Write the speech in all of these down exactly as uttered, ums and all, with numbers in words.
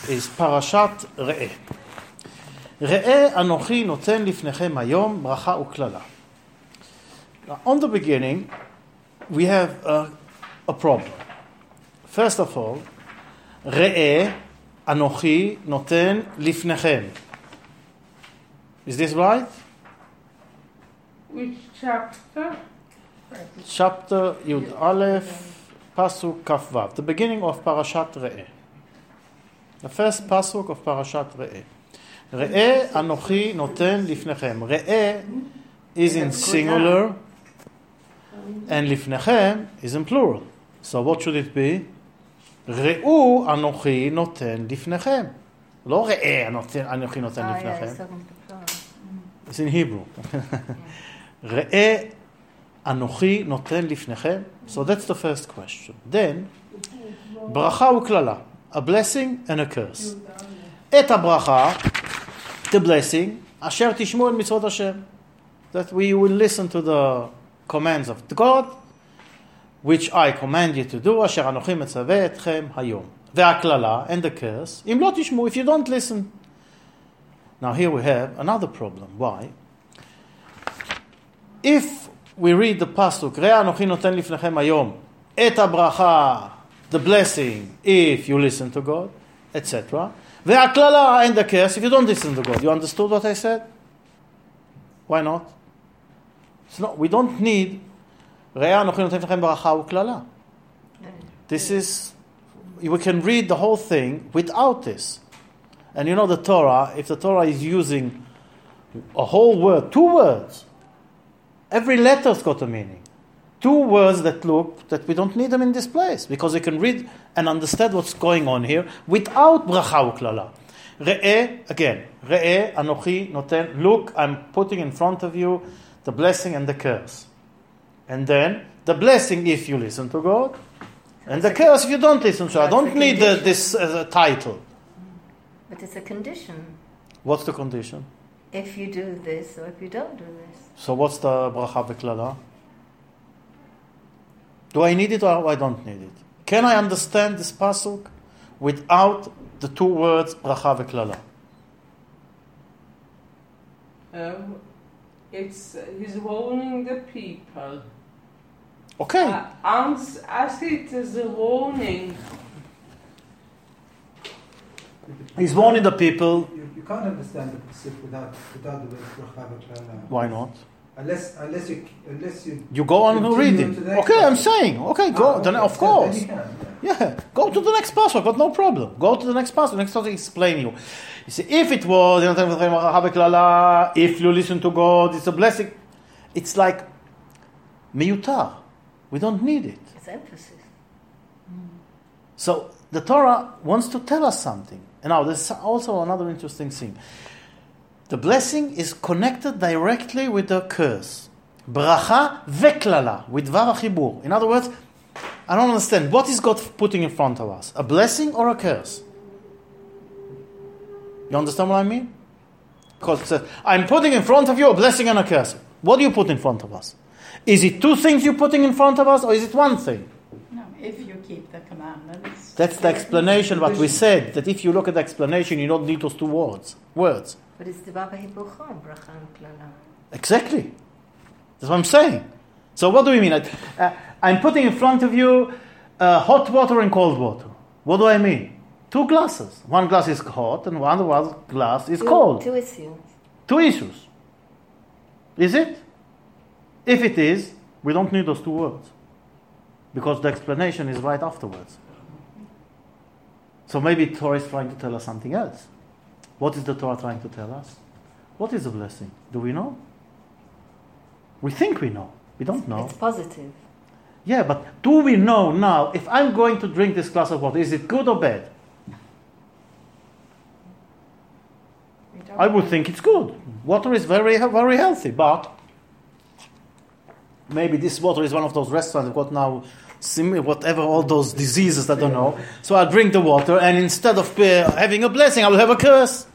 is Parashat Re'eh. Re'eh Anochi noten lifnechem hayom bracha uklala. Now, on the beginning, we have a, a problem. First of all, Re'eh Anochi noten lifnechem. Is this right? Which chapter? Chapter Yud Aleph, Pasuk Kaf Vav, the beginning of Parashat Re'eh. The first Pasuk of Parashat Re'eh. Re'eh Anochi noten lifnechem. Re'eh is in singular and lifnechem is in plural. So what should it be? Re'u Anochi noten lifnechem. Lo Re'eh Anochi noten lifnechem. It's in Hebrew. Re'eh Anochi noten lifnechem. So that's the first question. Then, bracha uklala, a blessing and a curse. Et habracha, the blessing, asher tishmu el mitzvot Hashem, that we will listen to the commands of God, which I command you to do, asher anochi metzaveh etchem hayom. Ve'aklala, and the curse, im lo tishmu, if you don't listen. Now here we have another problem. Why? If we read the pasuk, Re'eh Anochi noten lifnechem hayom, et habracha, the blessing, if you listen to God, et cetera. Ve'aklala, and the curse, if you don't listen to God. You understood what I said? Why not? It's not, we don't need Re'eh Anochi noten lifnechem bracha uklala. This is, we can read the whole thing without this. And you know the Torah, if the Torah is using a whole word, two words, every letter's got a meaning. Two words that look, that we don't need them in this place, because we can read and understand what's going on here without bracha uklala. Re'eh, again, Re'eh Anochi noten, look, I'm putting in front of you the blessing and the curse. And then, the blessing if you listen to God, and the curse if you don't listen to God. I don't need the, this uh, title. But it's a condition. What's the condition? If you do this or if you don't do this. So what's the bracha v'klala? Do I need it or I don't need it? Can I understand this pasuk without the two words bracha v'klala? Um, it's uh, he's warning the people. Okay. Uh, as, as it is a warning. He's warning the people. You, you can't understand the pasuk without without the word bracha v'klala. Why not? Unless unless you unless you You go on continue reading. to the next Okay, I'm pasuk. saying. Okay, go. Ah, Then okay. of So course. then you can, yeah. Yeah, go to the next pasuk, but no problem. Go to the next pasuk. Next pasuk explain you. You see, if it was, if you listen to God, it's a blessing. It's like miyutar. We don't need it. It's emphasis. So the Torah wants to tell us something. And now there's also another interesting thing. The blessing is connected directly with the curse. Bracha veklala, with vav achibur. In other words, I don't understand. What is God putting in front of us? A blessing or a curse? You understand what I mean? Because it says, I'm putting in front of you a blessing and a curse. What do you put in front of us? Is it two things you're putting in front of us, or is it one thing? No, if you keep the commandments. That's the explanation, what we said, that if you look at the explanation, you don't need those two words. Words. But it's the Baba Hibuchon, bracha uklala. Exactly. That's what I'm saying. So what do we mean? I, uh, I'm putting in front of you uh, hot water and cold water. What do I mean? Two glasses. One glass is hot and one glass is Two- cold. Two issues. Two issues. Is it? If it is, we don't need those two words. Because the explanation is right afterwards. So maybe Torah is trying to tell us something else. What is the Torah trying to tell us? What is a blessing? Do we know? We think we know. We don't know. It's positive. Yeah, but do we know now, if I'm going to drink this glass of water, is it good or bad? We don't I would know. think it's good. Water is very, very healthy, but maybe this water is one of those restaurants that got now, sim- whatever, all those diseases, I don't know. So I'll drink the water, and instead of uh, having a blessing, I will have a curse.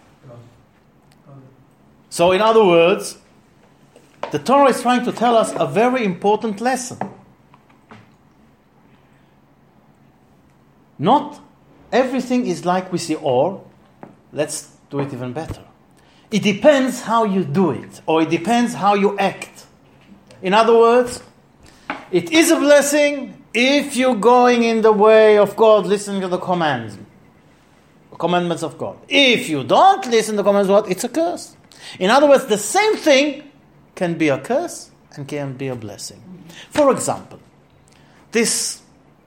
So in other words, the Torah is trying to tell us a very important lesson. Not everything is like we see, or let's do it even better. It depends how you do it, or it depends how you act. In other words, it is a blessing if you're going in the way of God, listening to the commands, commandments of God. If you don't listen to the commandments of God, it's a curse. In other words, the same thing can be a curse and can be a blessing. For example, this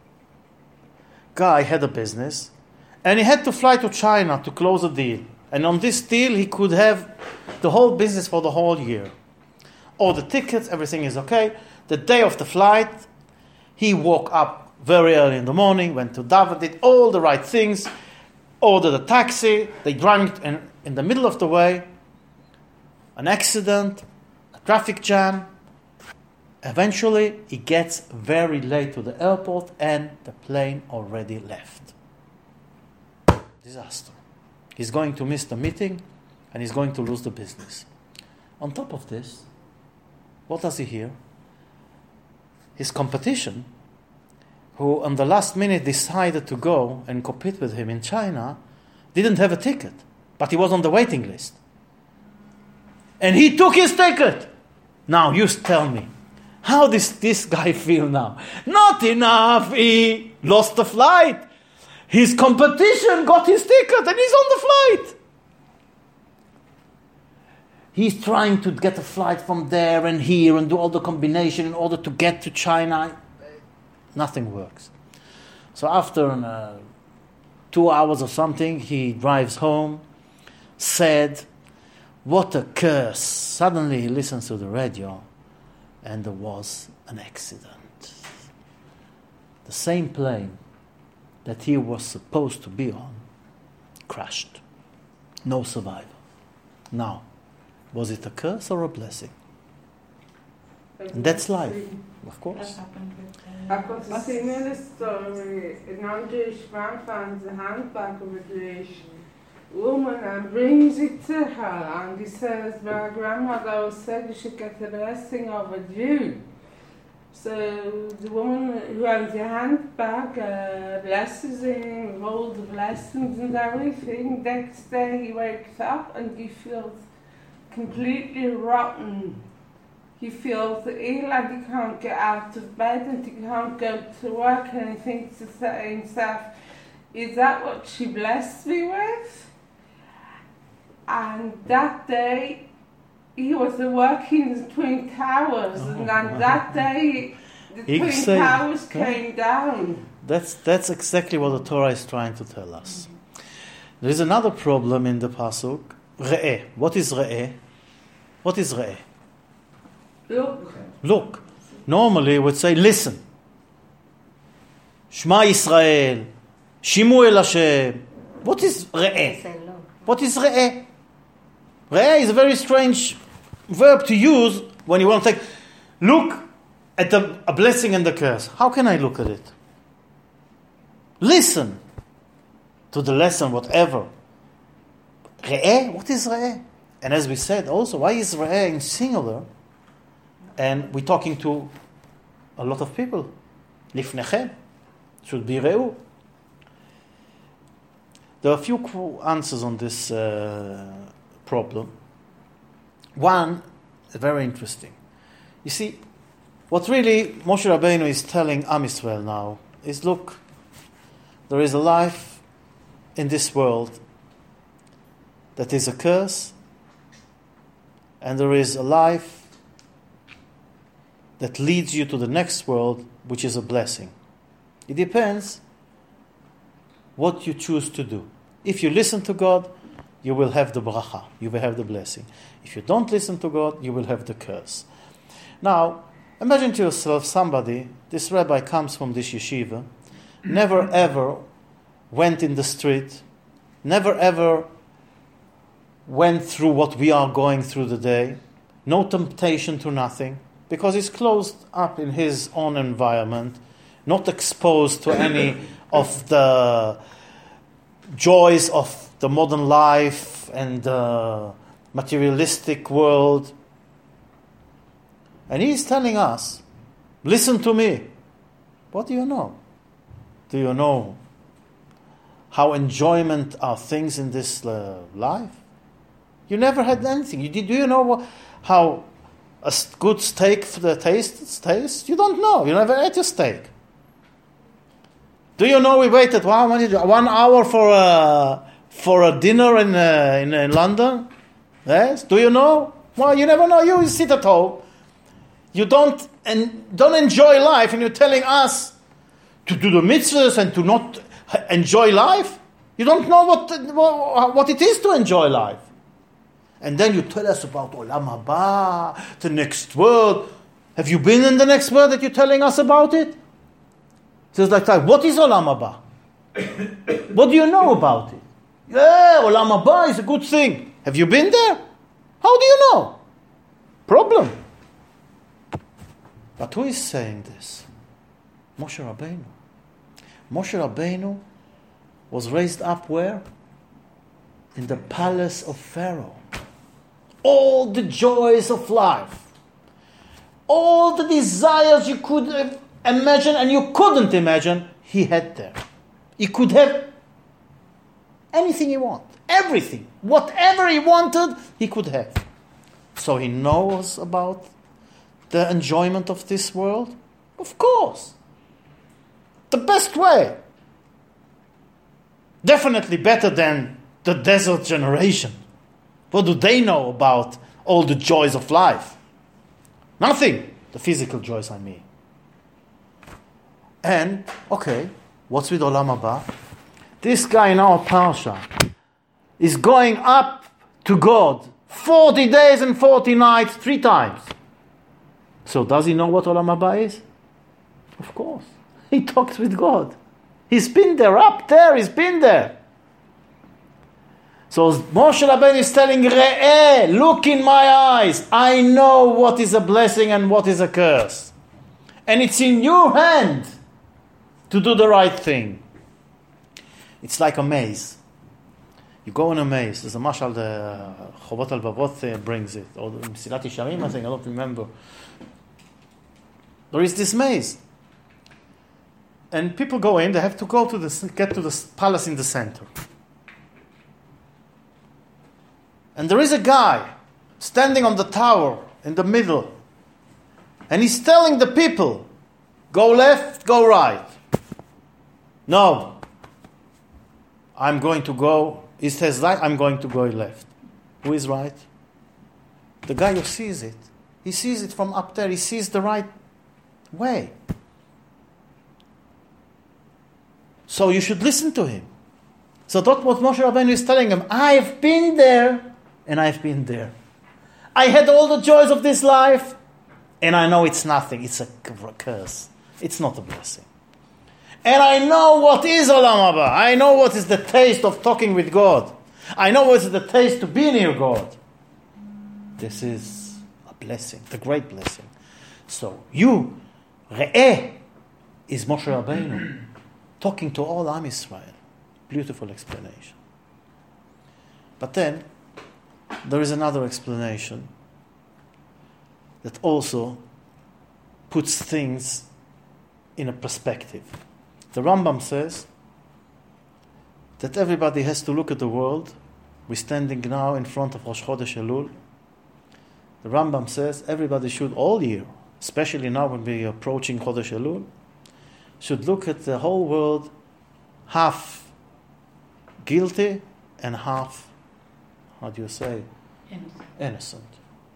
guy had a business and he had to fly to China to close a deal. And on this deal, he could have the whole business for the whole year. All the tickets, everything is okay. The day of the flight, he woke up very early in the morning, went to David, did all the right things, ordered a taxi. They drank, and in the middle of the way, an accident, a traffic jam. Eventually, he gets very late to the airport and the plane already left. Disaster. He's going to miss the meeting and he's going to lose the business. On top of this, what does he hear? His competition, who on the last minute decided to go and compete with him in China, didn't have a ticket, but he was on the waiting list. And he took his ticket. Now, you tell me, how does this guy feel now? Not enough, he lost the flight. His competition got his ticket and he's on the flight. He's trying to get a flight from there and here and do all the combination in order to get to China. Nothing works. So after uh, two hours or something, he drives home, sad. What a curse. Suddenly he listens to the radio and there was an accident. The same plane that he was supposed to be on crashed. No survivor. Now, was it a curse or a blessing? And that's life, of course. I've got a similar story. A non-Jewish man finds a handbag of a Jewish woman and brings it to her, and he says, my grandmother always said you should get the blessing of a Jew. So the woman who has the handbag uh, blesses him with all the blessings and everything. Next day he wakes up and he feels completely rotten. He feels ill and he can't get out of bed and he can't go to work, and he thinks to himself, is that what she blessed me with? And that day he was working in the Twin Towers, oh, and on that day the Twin say, Towers came yeah. down. That's, that's exactly what the Torah is trying to tell us. There is another problem in the Pasuk. Re'eh. What is Re'eh? What is Re'eh? Look. Look. Normally we would say listen. Shema Yisrael. Shimu El Hashem. What is Re'eh? What is Re'eh? Re'eh is a very strange verb to use when you want to take, look at the, a blessing and the curse. How can I look at it? Listen to the lesson, whatever. Re'eh? What is Re'eh? And as we said also, why is Re'eh in singular? And we're talking to a lot of people. Lifnechem should be Re'u. There are a few answers on this uh, problem. One is very interesting. You see, what really Moshe Rabbeinu is telling Am Yisrael now is, look, there is a life in this world that is a curse, and there is a life that leads you to the next world, which is a blessing. It depends what you choose to do. If you listen to God, you will have the bracha, you will have the blessing. If you don't listen to God, you will have the curse. Now, imagine to yourself somebody, this rabbi comes from this yeshiva, never ever went in the street, never ever went through what we are going through today, no temptation to nothing, because he's closed up in his own environment, not exposed to any of the joys of the modern life and the materialistic world. And he is telling us, listen to me. What do you know? Do you know how enjoyment are things in this uh, life? You never had anything. You did. Do you know what, how a s- good steak the taste tastes? You don't know. You never ate a steak. Do you know we waited one, one hour for a for a dinner in uh, in, in London? Yes. Do you know? Well, you never know. You sit at home. You don't and don't enjoy life, and you're telling us to do the mitzvahs and to not enjoy life. You don't know what what, what it is to enjoy life. And then you tell us about Olam Haba, the next world. Have you been in the next world that you're telling us about it? So it's like, like what is Olam Haba? What do you know about it? Yeah, Olam Haba is a good thing. Have you been there? How do you know? Problem. But who is saying this? Moshe Rabbeinu. Moshe Rabbeinu was raised up where? In the palace of Pharaoh. All the joys of life, all the desires you could imagine and you couldn't imagine, he had there. He could have anything he wanted, everything, whatever he wanted, he could have. So he knows about the enjoyment of this world? Of course. The best way. Definitely better than the desert generation. What do they know about all the joys of life? Nothing. The physical joys, I mean. And, okay, what's with Olam Haba? This guy in our parsha is going up to God forty days and forty nights, three times. So does he know what Olam Haba is? Of course. He talks with God. He's been there, up there, he's been there. So Moshe Rabbeinu is telling Re'eh, look in my eyes. I know what is a blessing and what is a curse. And it's in your hand to do the right thing. It's like a maze. You go in a maze. There's a mashal, the Chovot HaLevavot brings it. Or the Mesilat Yesharim, I think, I don't remember. There is this maze. And people go in, they have to go to the, get to the palace in the center. And there is a guy standing on the tower in the middle. And he's telling the people, go left, go right. No. I'm going to go, he says right, I'm going to go left. Who is right? The guy who sees it. He sees it from up there. He sees the right way. So you should listen to him. So that's what Moshe Rabbeinu is telling him. I've been there. And I've been there. I had all the joys of this life, and I know it's nothing. It's a curse. It's not a blessing. And I know what is Olam Haba. I know what is the taste of talking with God. I know what is the taste to be near God. This is a blessing, the great blessing. So you, Re'eh, is Moshe Rabbeinu talking to all Am Yisrael. Beautiful explanation. But then, there is another explanation that also puts things in a perspective. The Rambam says that everybody has to look at the world. We're standing now in front of Rosh Chodesh Elul. The Rambam says everybody should all year, especially now when we're approaching Chodesh Elul, should look at the whole world half guilty and half, how do you say? Innocent. Innocent.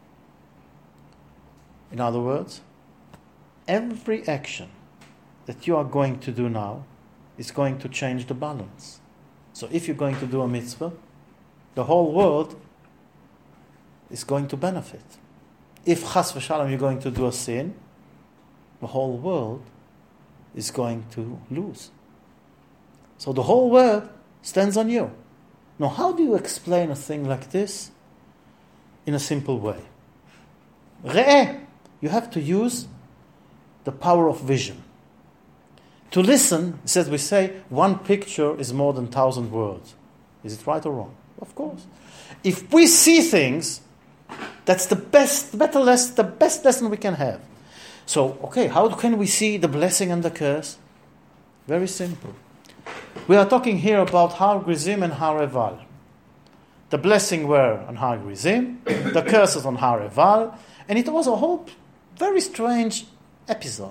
In other words, every action that you are going to do now is going to change the balance. So if you're going to do a mitzvah, the whole world is going to benefit. If chas v'shalom you're going to do a sin, the whole world is going to lose. So the whole world stands on you. Now, how do you explain a thing like this in a simple way? Re'eh, you have to use the power of vision. To listen, it says we say, one picture is more than thousand words. Is it right or wrong? Of course. If we see things, that's the best, better lesson, the best lesson we can have. So, okay, how can we see the blessing and the curse? Very simple. We are talking here about Har Gerizim and Har Eval. The blessing were on Har Gerizim, the curses on Har Eval, and it was a whole very strange episode.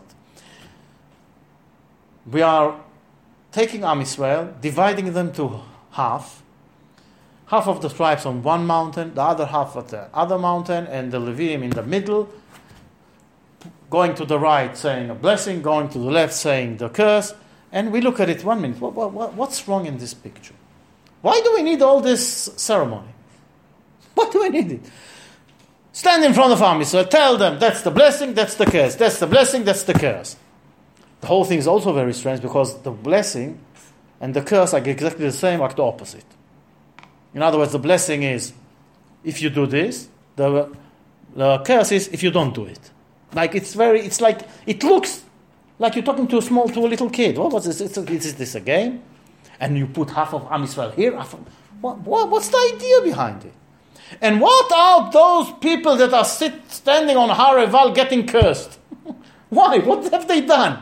We are taking Am Yisrael, dividing them to half, half of the tribes on one mountain, the other half at the other mountain, and the Leviim in the middle, going to the right saying a blessing, going to the left saying the curse, and we look at it one minute. What, what, what's wrong in this picture? Why do we need all this ceremony? Why do we need it? Stand in front of Am Yisrael, tell them that's the blessing, that's the curse, that's the blessing, that's the curse. The whole thing is also very strange because the blessing and the curse are exactly the same, like the opposite. In other words, the blessing is if you do this, the, the curse is if you don't do it. Like it's very, it's like, it looks like you're talking to a small, to a little kid. What was this? Is this a game? And you put half of Am Yisrael here. Half of, what, what, what's the idea behind it? And what are those people that are sit, standing on Har Eval getting cursed? Why? What have they done?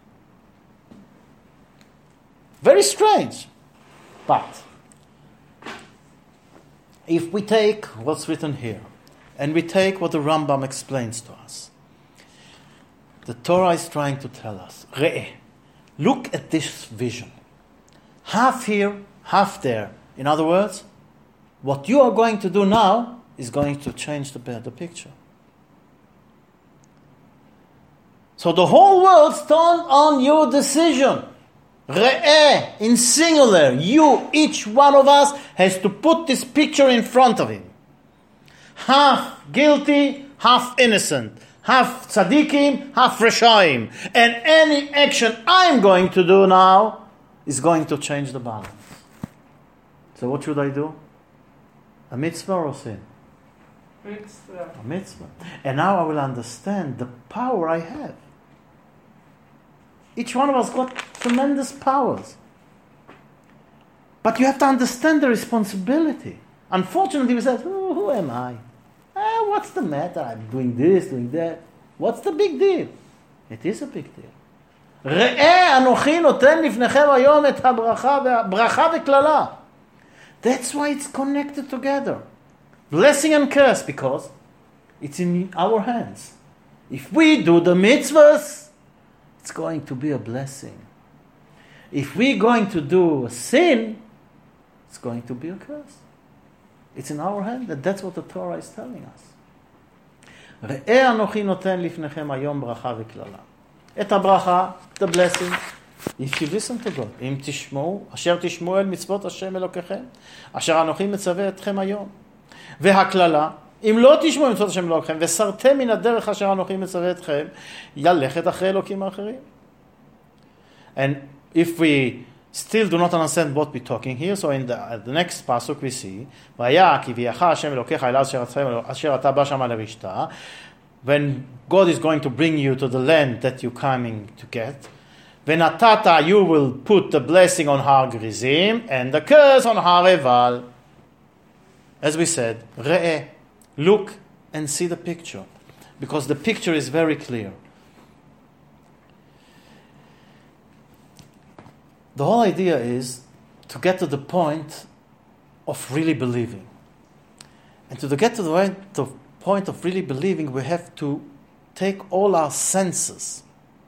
Very strange. But if we take what's written here and we take what the Rambam explains to us, the Torah is trying to tell us, Re'eh, look at this vision. Half here, half there. In other words, what you are going to do now is going to change the, the picture. So the whole world stands on your decision. Re'eh, in singular, you, each one of us, has to put this picture in front of him. Half guilty, half innocent. Half tzaddikim, half reshaim. And any action I'm going to do now is going to change the balance. So what should I do? A mitzvah or a sin? Mitzvah. A mitzvah. And now I will understand the power I have. Each one of us got tremendous powers. But you have to understand the responsibility. Unfortunately, we said, oh, who am I? Ah, what's the matter? I'm doing this, doing that. What's the big deal? It is a big deal. ראה אנוכי נותן לפניכם היום את הברכה, ברכה וקללה. That's why it's connected together. Blessing and curse, because it's in our hands. If we do the mitzvahs, it's going to be a blessing. If we're going to do a sin, it's going to be a curse. It's in our hand, and that's what the Torah is telling us. ראה אנוכי נותן לפניכם היום ברכה וקללה. את הברכה, the blessing, if you listen to God, אם תשמעו, אשר תשמעו אל מצוות השם אלוקיכם, אשר אנוכי מצווה אתכם היום. והקללה, אם לא תשמעו מצוות השם אלוקיכם, וסרתם מן הדרך אשר אנוכי מצווה אתכם, ילכת אחרי אלוקים האחרים. And if we still do not understand what we're talking here, so in the, uh, the next pasuk we see, והיה כי ויחר השם אלוקיך אל אשר אתה בא שמה לרשתה, when God is going to bring you to the land that you're coming to get, ונתת, you will put the blessing on Har Gerizim and the curse on Har Eval. As we said, ראה, look and see the picture, because the picture is very clear. The whole idea is to get to the point of really believing. And to get to the, right, the point of really believing, we have to take all our senses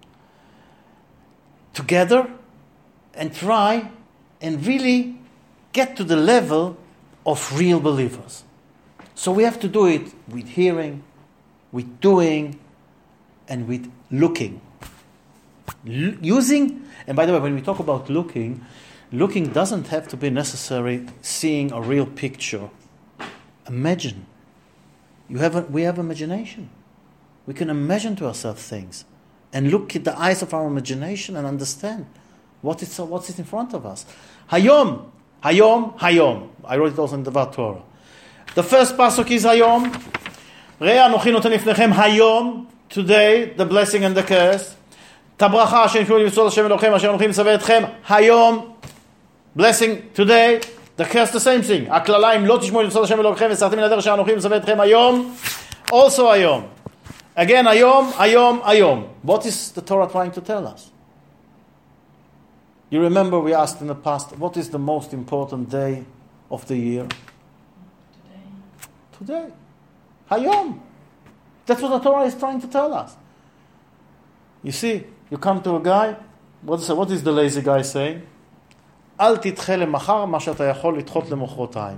together and try and really get to the level of real believers. So we have to do it with hearing, with doing, and with looking. L- using, and by the way, when we talk about looking, looking doesn't have to be necessary seeing a real picture. Imagine. You have a, we have imagination. We can imagine to ourselves things and look at the eyes of our imagination and understand what is, what's in front of us. Hayom, Hayom, Hayom. I wrote it also in the Dvar Torah. The first pasuk is Hayom. ראה אנוכי נותן לפניכם היום, today, the blessing and the curse. את הברכה אשר נפלו למצוות השם אלוהיכם אשר אנוכי מצווה אתכם היום, blessing today, the curse the same thing. הקללה אם לא תשמעו למצוות השם אלוהיכם וסרתם מן הדרך אשר אנוכי מצווה אתכם היום, also היום. Again, היום, היום, היום. What is the Torah trying to tell us? You remember we asked in the past, what is the most important day of the year? Today. Today. Hayom. That's what the Torah is trying to tell us. You see, you come to a guy, what is, what is the lazy guy saying? אל תדחה למחר מה שאתה יכול לדחות למחרתיים.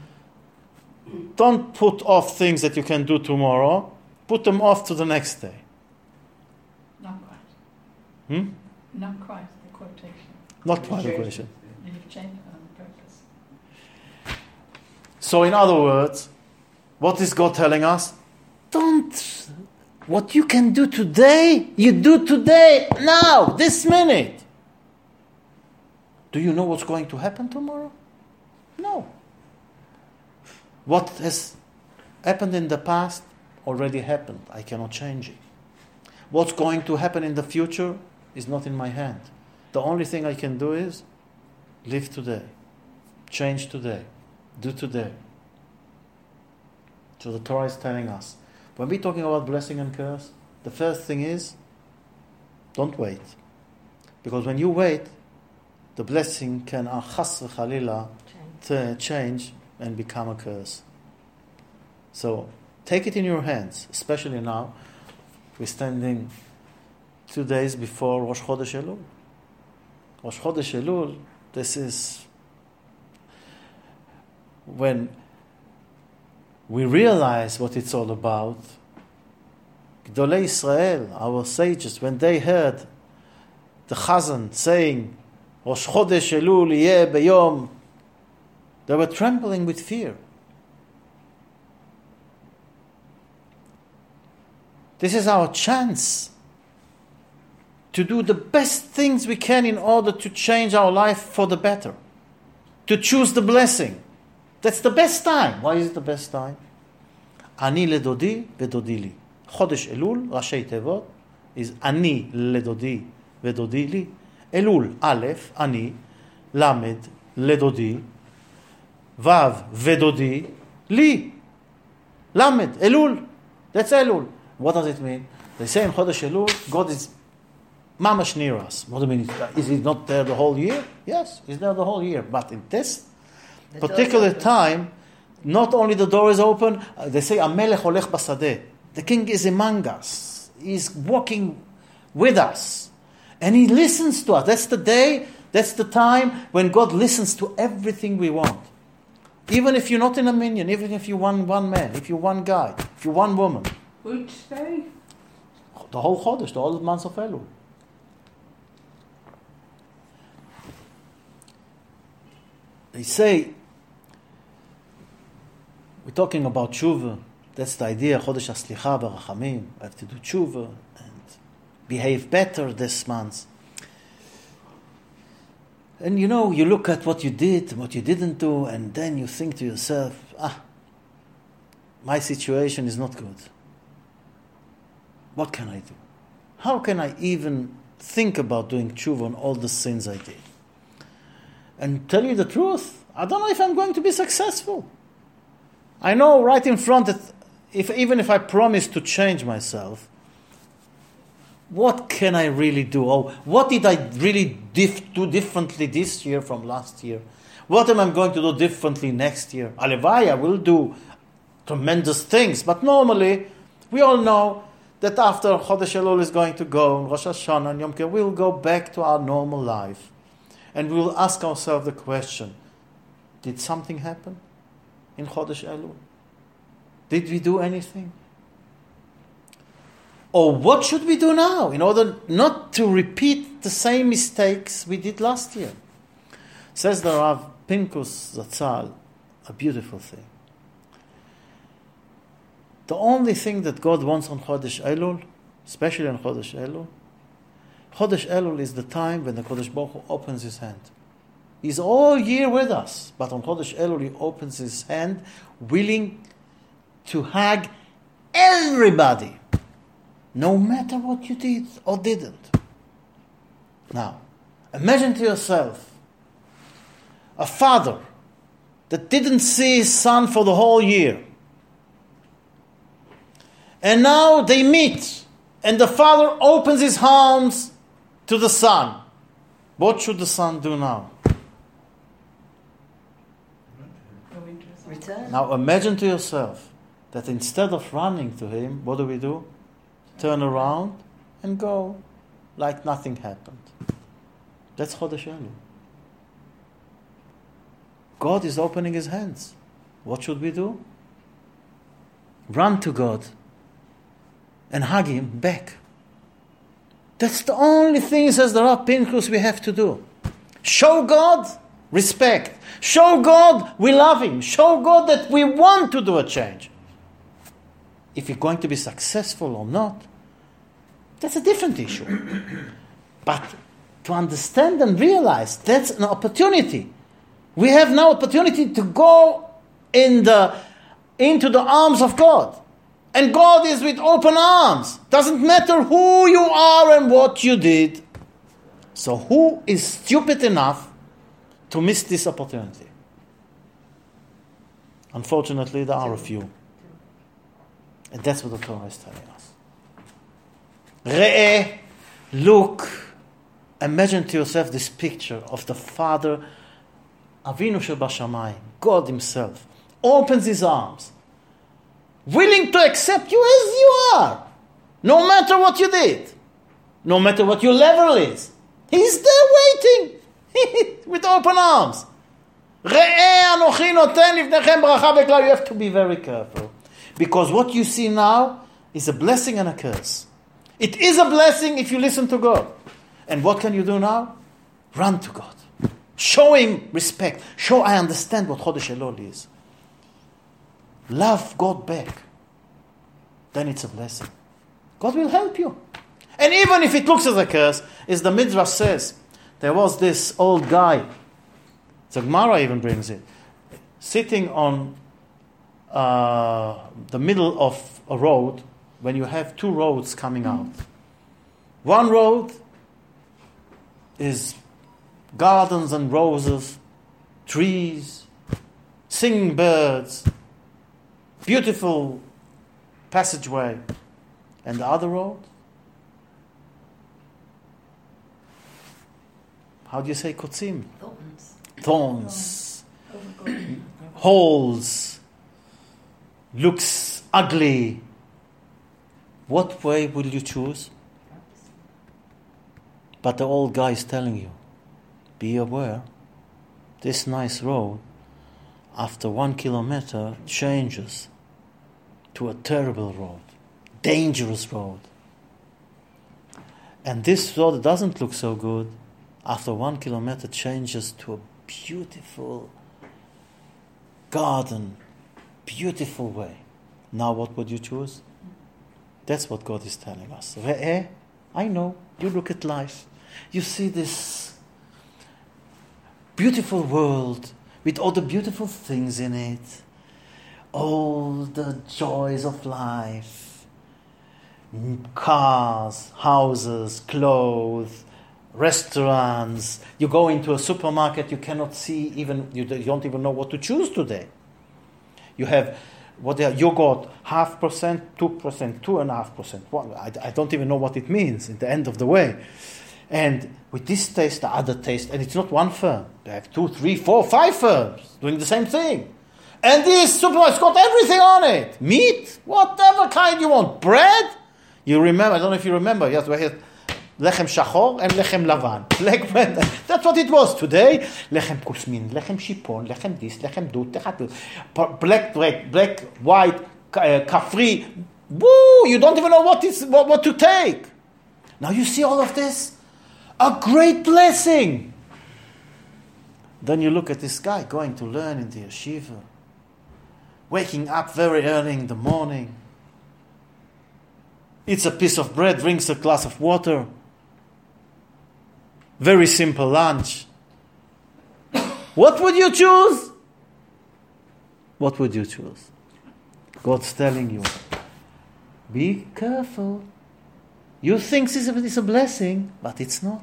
Don't put off things that you can do tomorrow. Put them off to the next day. Not quite. Hmm? Not quite the quotation. Not quite the question. You've changed it on purpose. So in other words, what is God telling us? Don't. What you can do today, you do today, now, this minute. Do you know what's going to happen tomorrow? No. What has happened in the past already happened. I cannot change it. What's going to happen in the future is not in my hand. The only thing I can do is live today, change today, do today. So the Torah is telling us, when we're talking about blessing and curse, the first thing is, don't wait. Because when you wait, the blessing can, uh, chas v'chalila, to change and become a curse. So take it in your hands, especially now. We're standing two days before Rosh Chodesh Elul. Rosh Chodesh Elul, this is when we realize what it's all about. Gdolei Israel, our sages, when they heard the Chazan saying, Rosh Chodesh Elul yeh beyom, they were trembling with fear. This is our chance to do the best things we can in order to change our life for the better. To choose the blessing. That's the best time. Why is it the best time? Ani ledodi vedodi li. Chodesh Elul, Rashi Tevot, is Ani ledodi vedodi li. Elul, Aleph, Ani, Lamed, ledodi, Vav, vedodi, li. Lamed, Elul. That's Elul. What does it mean? They say in Chodesh Elul, God is mamash near us. What do you mean? Is he not there the whole year? Yes, he's there the whole year. But in this The particular door is time, not only the door is open, uh, they say, Amelech holech basadeh. The king is among us. He's walking with us. And he listens to us. That's the day, that's the time when God listens to everything we want. Even if you're not in a minyan, even if you're one, one man, if you're one guy, if you're one woman. Which day? The whole Chodesh, the whole month of Elul. They say, we're talking about tshuva. That's the idea, Chodesh HaSlicha Barachamim. I have to do tshuva and behave better this month. And you know, you look at what you did, what you didn't do, and then you think to yourself, ah, my situation is not good. What can I do? How can I even think about doing tshuva on all the sins I did? And tell you the truth, I don't know if I'm going to be successful. I know right in front that if even if I promise to change myself, what can I really do? Oh, what did I really dif- do differently this year from last year? What am I going to do differently next year? Alevai, I will do tremendous things, but normally we all know that after Chodesh Elul is going to go, and Rosh Hashanah and Yom Kippur, we'll go back to our normal life. And we will ask ourselves the question, did something happen in Chodesh Elul? Did we do anything? Or what should we do now in order not to repeat the same mistakes we did last year? Says the Rav Pinkus Zatzal, a beautiful thing. The only thing that God wants on Chodesh Elul, especially on Chodesh Elul, Chodesh Elul is the time when the Kodesh Baruch Hu opens his hand. He's all year with us, but on Chodesh Elul he opens his hand, willing to hug everybody, no matter what you did or didn't. Now, imagine to yourself a father that didn't see his son for the whole year. And now they meet, and the father opens his arms to the son. What should the son do now? Go into his Return. Now imagine to yourself that instead of running to him, what do we do? Turn around and go like nothing happened. That's Chodesh Elul. God is opening his hands. What should we do? Run to God and hug him back. That's the only thing, says the Rav Pinchas, we have to do. Show God respect. Show God we love him. Show God that we want to do a change. If you're going to be successful or not, that's a different issue. But to understand and realize that's an opportunity. We have now opportunity to go in the into the arms of God. And God is with open arms. Doesn't matter who you are and what you did. So who is stupid enough to miss this opportunity? Unfortunately, there are a few. And that's what the Torah is telling us. Re'eh, look. Imagine to yourself this picture of the Father, Avinu Shebashamayim, God himself, opens his arms, willing to accept you as you are, no matter what you did, no matter what your level is. He's there waiting with open arms. Re'eh anochi noten lifnechem bracha v'klal. You have to be very careful, because what you see now is a blessing and a curse. It is a blessing if you listen to God. And what can you do now? Run to God. Show him respect. Show I understand what Chodesh Elul is. Love God back. Then it's a blessing. God will help you. And even if it looks as a curse, as the Midrash says, there was this old guy, the Gemara even brings it, sitting on uh, the middle of a road when you have two roads coming out. One road is gardens and roses, trees, singing birds, beautiful passageway. And the other road? How do you say kotzim? Thorns. Thorns. overgrown. Holes. Looks ugly. What way will you choose? But the old guy is telling you, be aware, this nice road, after one kilometer, changes to a terrible road, dangerous road. And this road doesn't look so good, after one kilometer changes to a beautiful garden, beautiful way. Now what would you choose? That's what God is telling us. Re'eh, I know, you look at life. You see this beautiful world with all the beautiful things in it, all the joys of life, cars, houses, clothes, restaurants. You go into a supermarket, you cannot see even, you don't even know what to choose today. You have what they are, yogurt, half percent, two percent, two and a half percent. Well, I, I don't even know what it means at the end of the way. And with this taste, the other taste, and it's not one firm. They have two, three, four, five firms doing the same thing. And this supermarket's got everything on it. Meat, whatever kind you want. Bread, you remember, I don't know if you remember, yes, we had lechem shachor and lechem lavan. Black bread, that's what it was today. Lechem kusmin, lechem shipon, lechem this, lechem dut, lechem black bread, black, white, uh, kafri. Woo, you don't even know what, is, what, what to take. Now you see all of this? A great blessing. Then you look at this guy going to learn in the yeshiva, waking up very early in the morning, eats a piece of bread, drinks a glass of water, very simple lunch. What would you choose? What would you choose? God's telling you, be careful. You think this is a blessing, but it's not.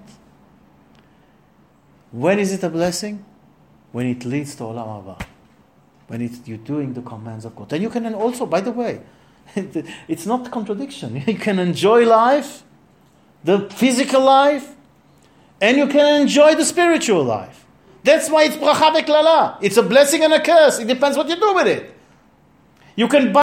When is it a blessing? When it leads to Olam Haba. When it's, you're doing the commands of God. And you can also, by the way, it's not contradiction. You can enjoy life, the physical life, and you can enjoy the spiritual life. That's why it's bracha veklala. It's a blessing and a curse. It depends what you do with it. You can buy